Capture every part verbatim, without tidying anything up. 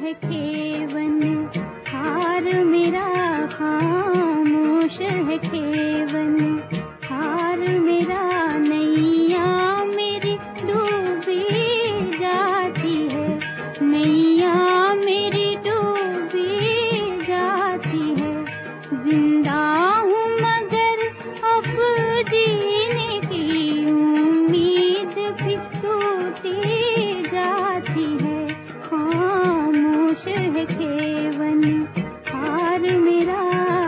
है केवन, हार मेरा खामोश है केवन, हार मेरा नैया मेरी डूबी जाती है, नैया मेरी डूबी जाती है। जिंदा हूँ मगर अब जीने की उम्मीद भी टूटी जाती है, खामोश है केवन, हार मेरा।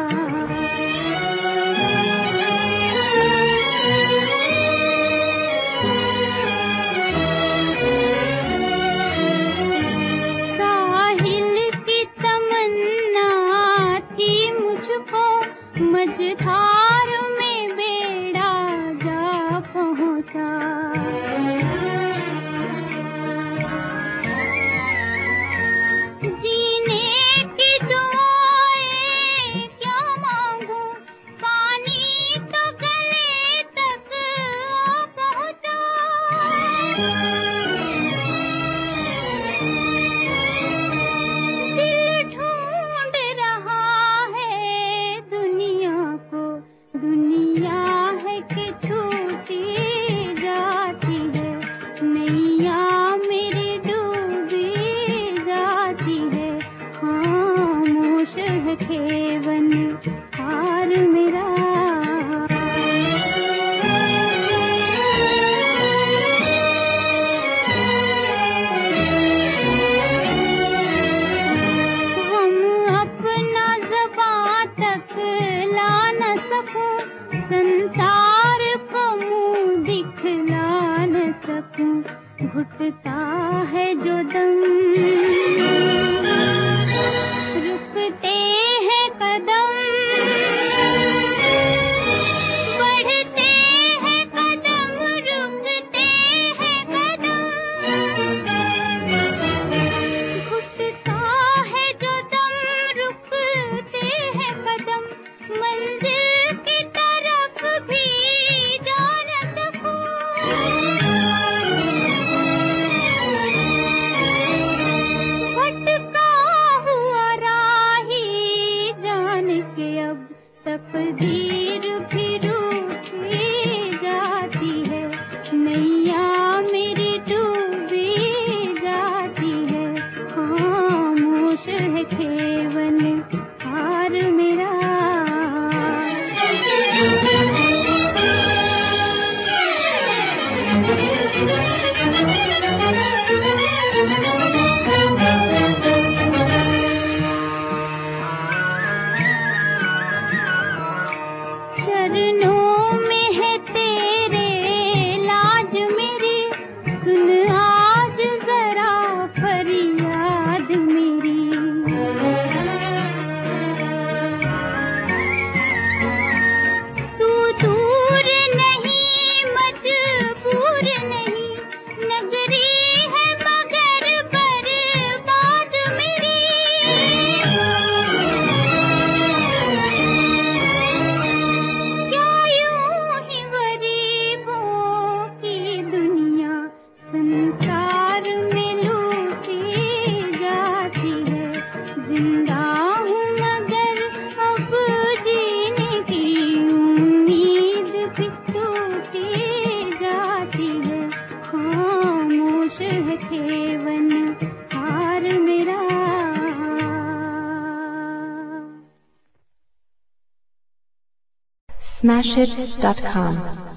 साहिल की तमन्ना थी मुझको, मझधार में बेड़ा जा पहुंचा। जीने की दुआएं क्या मांगू, पानी तो गले तक आ पहुंचा। दिल ढूंढ रहा है दुनिया को, दुनिया है कि छूटी जाती है, नैया मेरी डूबी जाती है, खामोश है केवन, हार मेरा। हम अपना ज़बां तक ला न सकूं, संसार को मुंह दिखला न सकूं, घुटता है जो दम, रुकते हैं कदम, बढ़ते हैं कदम, रुकते हैं कदम, घुटता है जो दम, रुकते हैं कदम, मंजिल की तरफ भी जा न सकूं। भटका हुआ राही जान के अब तकदीर भी रूठी जाती है, नैया मेरी डूबी जाती है, खामोश है केवन, हार मेरा। चरणों में है तेरे लाज मेरी, सुन आज जरा फरियाद मेरी। तू दूर नहीं मजबूर नहीं, नगरी है मगर बर्बाद मेरी। क्या यूं ही गरीबों की दुनिया संसार में लूटी जाती है, जिंदा हूँ मगर अब जीने की उम्मीद भी टूटी जाती है, खामोश है केवन, हार मेरा। Smashhits dot com